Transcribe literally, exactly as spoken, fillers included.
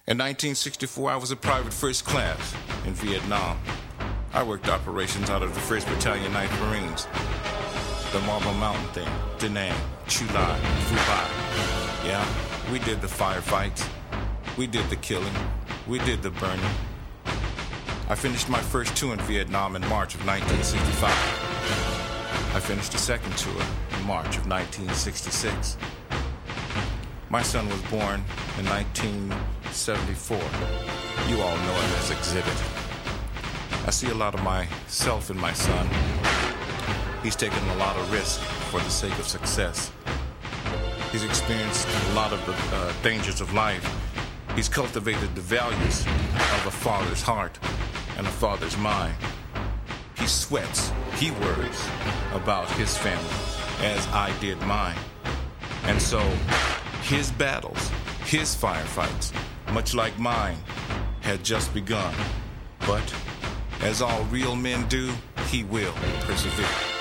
In nineteen sixty-four, I was a private first class in Vietnam. I worked operations out of the first Battalion ninth Marines. The Marble Mountain thing, Da Nang, Chu Lai, Phu Bai. Yeah, we did the firefights. We did the killing. We did the burning. I finished my first tour in Vietnam in March of nineteen sixty-five. I finished the second tour in March of nineteen sixty-six. My son was born in nineteen seventy-four. You all know him as Exhibit. I see a lot of myself in my son. He's taken a lot of risk for the sake of success. He's experienced a lot of the uh, dangers of life. He's cultivated the values of a father's heart and a father's mind. He sweats, he worries about his family, as I did mine. And so, his battles, his firefights, much like mine, had just begun. But, as all real men do, he will persevere.